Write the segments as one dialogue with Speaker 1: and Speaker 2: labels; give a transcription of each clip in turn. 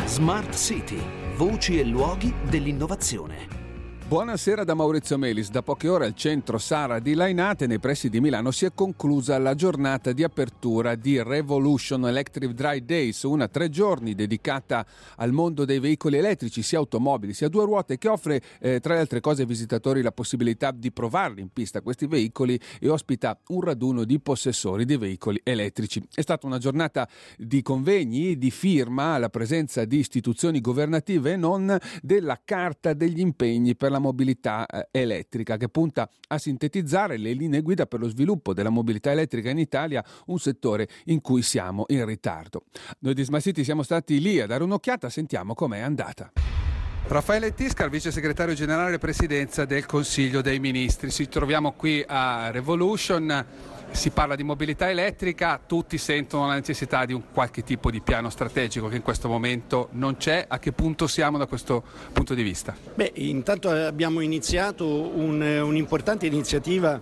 Speaker 1: Smart City, voci e luoghi dell'innovazione.
Speaker 2: Buonasera da Maurizio Melis. Da poche ore al centro Sara di Lainate, nei pressi di Milano, si è conclusa la giornata di apertura di Revolution Electric Dry Days, una 3 giorni dedicata al mondo dei veicoli elettrici, sia automobili sia a due ruote, che offre tra le altre cose ai visitatori la possibilità di provarli in pista questi veicoli e ospita un raduno di possessori di veicoli elettrici. È stata una giornata di convegni, di firma alla presenza di istituzioni governative e non, della Carta degli impegni per la mobilità elettrica, che punta a sintetizzare le linee guida per lo sviluppo della mobilità elettrica in Italia, un settore in cui siamo in ritardo. Noi di Smart City siamo stati lì a dare un'occhiata, sentiamo com'è andata. Raffaele Tiscar, vice segretario generale e presidenza del Consiglio dei Ministri. Ci troviamo qui a Revolution, si parla di mobilità elettrica, tutti sentono la necessità di un qualche tipo di piano strategico che in questo momento non c'è. A che punto siamo da questo punto di vista?
Speaker 3: Intanto abbiamo iniziato un'importante iniziativa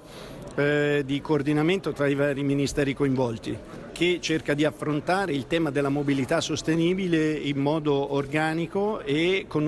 Speaker 3: di coordinamento tra i vari ministeri coinvolti, che cerca di affrontare il tema della mobilità sostenibile in modo organico e con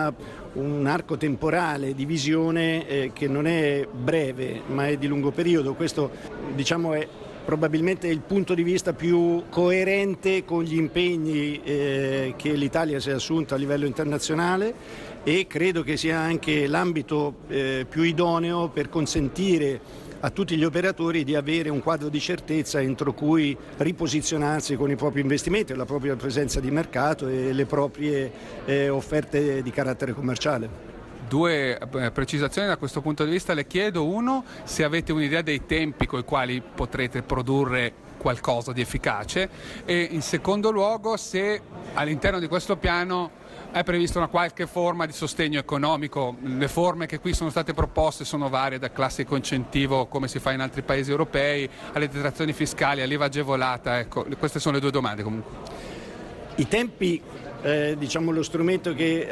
Speaker 3: un arco temporale di visione che non è breve ma è di lungo periodo. Questo, è probabilmente il punto di vista più coerente con gli impegni che l'Italia si è assunta a livello internazionale, e credo che sia anche l'ambito più idoneo per consentire a tutti gli operatori di avere un quadro di certezza entro cui riposizionarsi con i propri investimenti, la propria presenza di mercato e le proprie offerte di carattere commerciale.
Speaker 2: Due precisazioni da questo punto di vista le chiedo. Uno, se avete un'idea dei tempi con i quali potrete produrre qualcosa di efficace, e in secondo luogo se all'interno di questo piano è prevista una qualche forma di sostegno economico. Le forme che qui sono state proposte sono varie, da classico incentivo come si fa in altri paesi europei, alle detrazioni fiscali, all'IVA agevolata. Ecco, queste sono le due domande comunque.
Speaker 3: I tempi, lo strumento che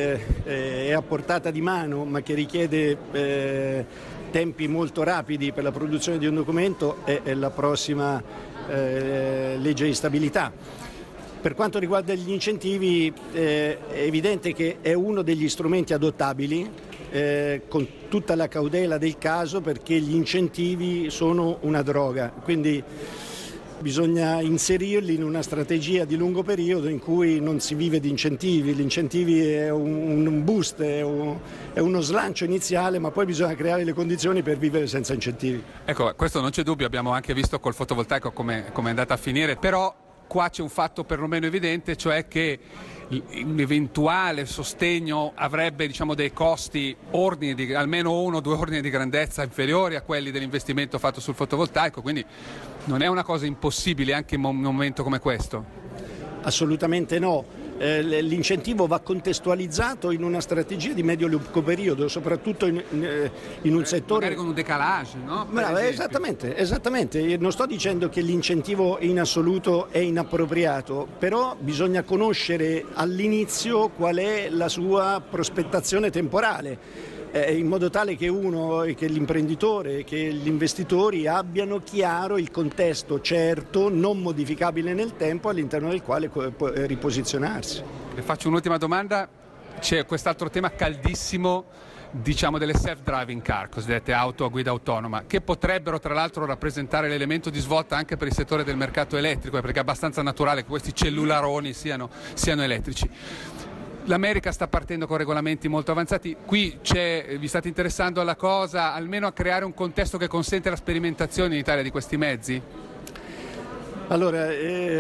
Speaker 3: è a portata di mano ma che richiede tempi molto rapidi per la produzione di un documento è la prossima legge di stabilità. Per quanto riguarda gli incentivi, è evidente che è uno degli strumenti adottabili con tutta la cautela del caso, perché gli incentivi sono una droga, quindi bisogna inserirli in una strategia di lungo periodo in cui non si vive di incentivi. Gli incentivi è un boost, è uno slancio iniziale, ma poi bisogna creare le condizioni per vivere senza incentivi.
Speaker 2: Ecco, questo non c'è dubbio, abbiamo anche visto col fotovoltaico come è andata a finire, però qua c'è un fatto perlomeno evidente, cioè che un eventuale sostegno avrebbe dei costi almeno 1 o 2 ordini di grandezza inferiori a quelli dell'investimento fatto sul fotovoltaico, quindi non è una cosa impossibile anche in un momento come questo.
Speaker 3: Assolutamente no. L'incentivo va contestualizzato in una strategia di medio-lungo periodo, soprattutto in un settore...
Speaker 2: Magari con un decalage, no?
Speaker 3: Esattamente. Non sto dicendo che l'incentivo in assoluto è inappropriato, però bisogna conoscere all'inizio qual è la sua prospettazione temporale, in modo tale che che l'imprenditore, che gli investitori abbiano chiaro il contesto certo, non modificabile nel tempo, all'interno del quale riposizionarsi.
Speaker 2: Le faccio un'ultima domanda. C'è quest'altro tema caldissimo, delle self-driving car, cosiddette auto a guida autonoma, che potrebbero tra l'altro rappresentare l'elemento di svolta anche per il settore del mercato elettrico, perché è abbastanza naturale che questi cellularoni siano elettrici. L'America sta partendo con regolamenti molto avanzati. Qui vi state interessando alla cosa, almeno a creare un contesto che consente la sperimentazione in Italia di questi mezzi?
Speaker 3: Allora,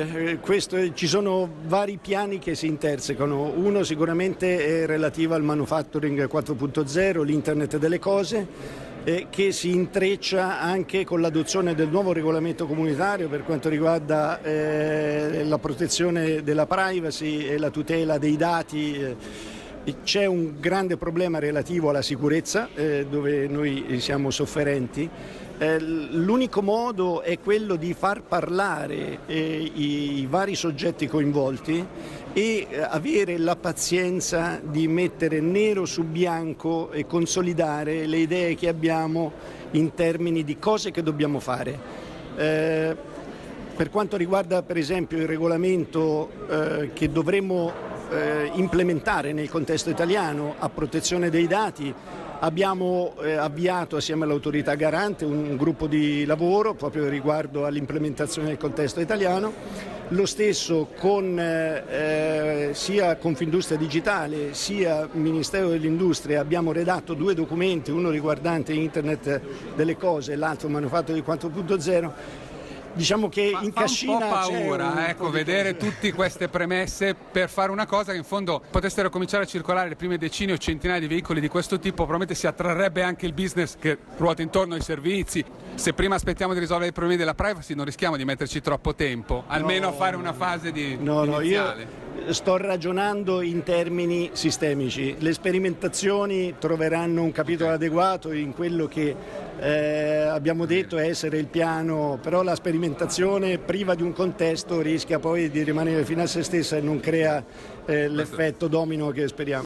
Speaker 3: ci sono vari piani che si intersecano. Uno sicuramente è relativo al manufacturing 4.0, l'internet delle cose, che si intreccia anche con l'adozione del nuovo regolamento comunitario per quanto riguarda la protezione della privacy e la tutela dei dati. C'è un grande problema relativo alla sicurezza, dove noi siamo sofferenti. L'unico modo è quello di far parlare i vari soggetti coinvolti e avere la pazienza di mettere nero su bianco e consolidare le idee che abbiamo in termini di cose che dobbiamo fare. Per quanto riguarda per esempio il regolamento che dovremmo implementare nel contesto italiano a protezione dei dati. Abbiamo avviato assieme all'autorità garante un gruppo di lavoro proprio riguardo all'implementazione nel contesto italiano. Lo stesso con sia Confindustria Digitale sia Ministero dell'Industria abbiamo redatto 2 documenti, uno riguardante Internet delle cose e l'altro Manufatto 4.0. Diciamo che in cascina
Speaker 2: fa un po' paura, vedere tutte queste premesse per fare una cosa che in fondo potessero cominciare a circolare le prime decine o centinaia di veicoli di questo tipo, probabilmente si attrarrebbe anche il business che ruota intorno ai servizi. Se prima aspettiamo di risolvere i problemi della privacy non rischiamo di metterci troppo tempo, almeno a fare una fase di iniziale.
Speaker 3: Io sto ragionando in termini sistemici. Le sperimentazioni troveranno un capitolo adeguato in quello che abbiamo detto essere il piano, però la sperimentazione priva di un contesto rischia poi di rimanere fino a se stessa e non crea l'effetto domino che speriamo.